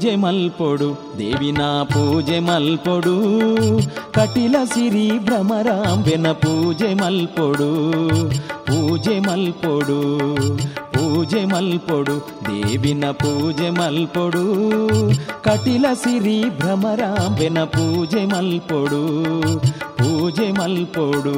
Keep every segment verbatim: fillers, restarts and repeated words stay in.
ಪೂಜೆ ಮಲ್ಪೊಡು ದೇವಿನ ಪೂಜೆ ಮಲ್ಪೊಡು ಕಟಿಲ ಸಿರಿ ಭ್ರಮರಾಂಬೆನ ಪೂಜೆ ಮಲ್ಪೊಡು ಪೂಜೆ ಮಲ್ಪೊಡು ಪೂಜೆ ಮಲ್ಪೊಡು ದೇವಿನ ಪೂಜೆ ಮಲ್ಪೊಡು ಕಟಿಲ ಸಿರಿ ಭ್ರಮರಾಂಬೆನ ಪೂಜೆ ಮಲ್ಪೊಡು ಪೂಜೆ ಮಲ್ಪೊಡು.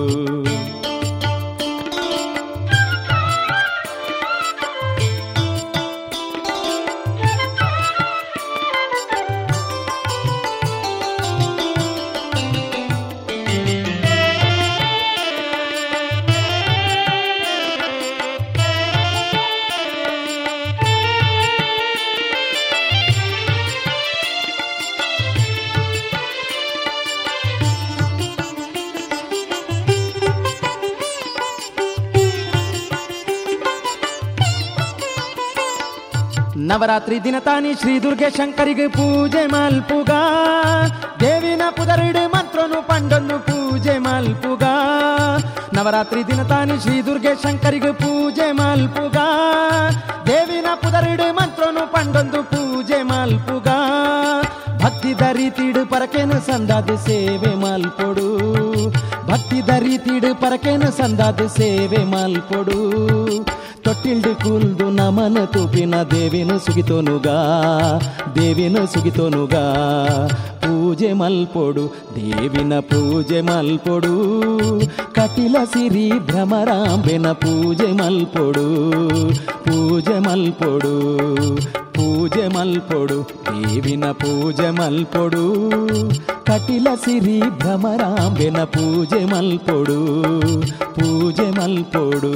ನವರಾತ್ರಿ ದಿನ ತಾನಿ ಶ್ರೀ ದುರ್ಗೆ ಶಂಕರಿಗೆ ಪೂಜೆ ಮಲ್ಪುಗ ದೇವಿನ ಪುದರಿಡು ಮಂತ್ರನು ಪಂಡೊಂದು ಪೂಜೆ ಮಲ್ಪುಗ ನವರಾತ್ರಿ ದಿನ ತಾನಿ ಶ್ರೀ ದುರ್ಗೆ ಶಂಕರಿಗೆ ಪೂಜೆ ಮಲ್ಪುಗ ದೇವಿನ ಪುದರಿಡು ಮಂತ್ರನು ಪಂಡೊಂದು ಪೂಜೆ ಮಲ್ಪುಗ ಭಕ್ತಿ ದರಿತಿಡು ಪರಕೇನು ಸಂದಾದ ಸೇವೆ ಮಲ್ಪೊಡು ಭಕ್ತಿ ದರಿತಿಡು ಪರಕೇನು ಸಂದಾದ ಸೇವೆ ಮಲ್ಪೊಡು ತೊಟ್ಟಿಲ್ಡು ಕೂಲ್ದು ನಮನ ತೂಪಿನ ದೇವಿನು ಸುಗಿತೋನುಗಾ ದೇವಿನು ಸುಗಿತೋನುಗಾ ಪೂಜೆ ಮಲ್ಪೊಡು ದೇವಿನ ಪೂಜೆ ಮಲ್ಪೊಡು ಕಟಿಲ ಸಿರಿ ಭ್ರಮರಾಂಬೆನ ಪೂಜೆ ಮಲ್ಪೊಡು ಪೂಜೆ ಮಲ್ಪೊಡು ಪೂಜೆ ಮಲ್ಪೊಡು ದೇವಿನ ಪೂಜೆ ಮಲ್ಪೊಡು ಕಟಿಲ ಸಿರಿ ಭ್ರಮರಾಂಬೆನ ಪೂಜೆ ಮಲ್ಪೊಡು ಪೂಜೆ ಮಲ್ಪೊಡು.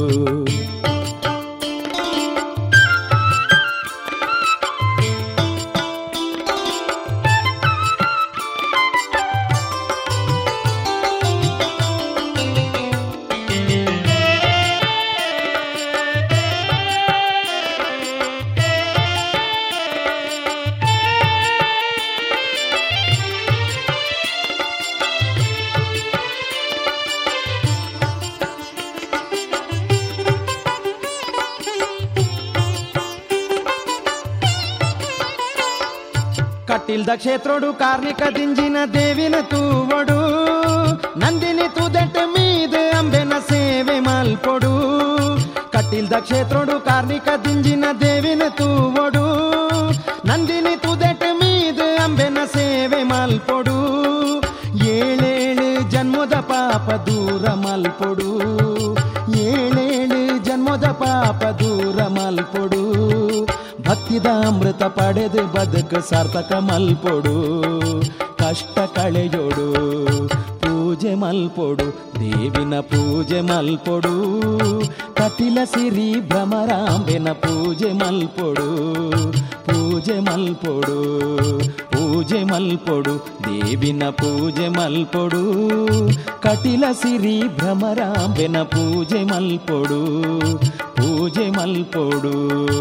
ಕಟಿಲ್ದ ಕ್ಷೇತ್ರೋಡು ಕಾರ್ಣಿಕ ದಿಂಜಿನ ದೇವಿನ ತೂವಡು ನಂದಿನಿ ತುದೆಟ್ ಮೀದ ಅಂಬೆನ ಸೇವೆ ಮಲ್ಪೊಡು ಕಟಿಲ್ದ ಕ್ಷೇತ್ರೋಡು ಕಾರ್ಣಿಕ ದಿಂಜಿನ ದೇವಿನ ತೂವಡು ನಂದಿನಿ ತುದೆಟ್ ಮೀದ ಅಂಬೆನ ಸೇವೆ ಮಲ್ಪೊಡು ಏಳೇಳು ಜನ್ಮದ ಪಾಪ ದೂರ ಮಲ್ಪೊಡು ಏಳೇಳು ಜನ್ಮದ ಪಾಪ ದೂರ ಮಲ್ಪೊಡು ಭಕ್ತಿದ ಅಮೃತ ಪಡೆದು ಬದುಕು ಸಾರ್ಥಕ ಮಲ್ಪೊಡು ಕಷ್ಟ ಕಳೆಯೋಡು ಪೂಜೆ ಮಲ್ಪೊಡು ದೇವಿನ ಪೂಜೆ ಮಲ್ಪೊಡು ಕಟಿಲ ಸಿರಿ ಭ್ರಮರಾಂಬೆನ ಪೂಜೆ ಮಲ್ಪೊಡು ಪೂಜೆ ಮಲ್ಪೊಡು ಪೂಜೆ ಮಲ್ಪೊಡು ದೇವಿನ ಪೂಜೆ ಮಲ್ಪೊಡು ಕಟಿಲ ಸಿರಿ ಭ್ರಮರಾಂಬೆನ ಪೂಜೆ ಮಲ್ಪೊಡು ಪೂಜೆ ಮಲ್ಪೊಡು.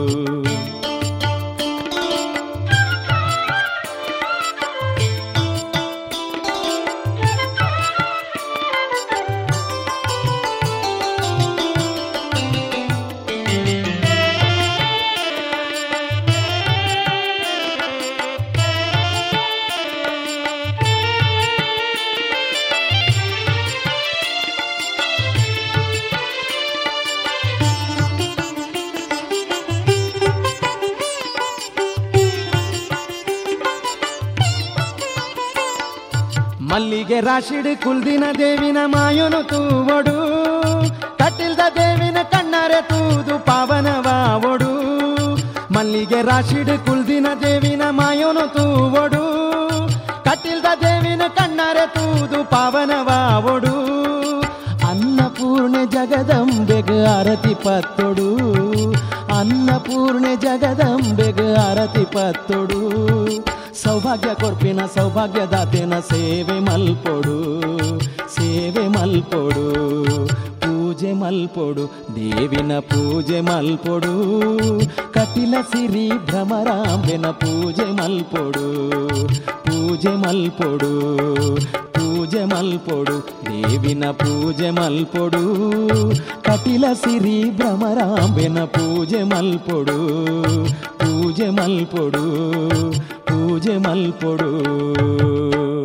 ಮಲ್ಲಿಗೆ ರಾಶಿಡು ಕುಲ್ದಿನ ದೇವಿನ ಮಾಯೋನು ತೂವಡು ಕಟಿಲ್ದ ದೇವಿನ ಕಣ್ಣಾರೆ ತೂದು ಪಾವನವಾವೊಡು ಮಲ್ಲಿಗೆ ರಾಶಿಡು ಕುಲ್ದಿನ ದೇವಿನ ಮಾಯೋನು ತೂವಡು ಕಟಿಲ್ದ ದೇವಿನ ಕಣ್ಣಾರೆ ತೂದು ಪಾವನವಾವೊಡು ಅನ್ನಪೂರ್ಣೆ ಜಗದಂಬೆಗ ಆರತಿ ಪತ್ತೊಡು ಅನ್ನಪೂರ್ಣೆ ಜಗದಂಬೆಗ ಆರತಿ ಪತ್ತೊಡು ಸೌಭಾಗ್ಯ ಕೊರ್ಪಿನ ಸೌಭಾಗ್ಯದಾತೆನ ಸೇವೆ ಮಲ್ಪೊಡು ಸೇವೆ ಮಲ್ಪೊಡು ಪೂಜೆ ಮಲ್ಪೊಡು ದೇವಿನ ಪೂಜೆ ಮಲ್ಪೊಡು ಕಟಿಲ ಸಿರಿ ಭ್ರಮರಾಂಬೆನ ಪೂಜೆ ಮಲ್ಪೊಡು ಪೂಜೆ ಮಲ್ಪೊಡು ಪೂಜೆ ಮಲ್ಪೊಡು ದೇವಿನ ಪೂಜೆ ಮಲ್ಪೊಡು ಕಟಿಲ ಸಿರಿ ಭ್ರಮರಾಂಬೆನ ಪೂಜೆ ಮಲ್ಪೊಡು ಪೂಜೆ ಪೂಜೆ ಮಲ್ಪೊಡು ಪೂಜೆ ಮಲ್ಪೊಡು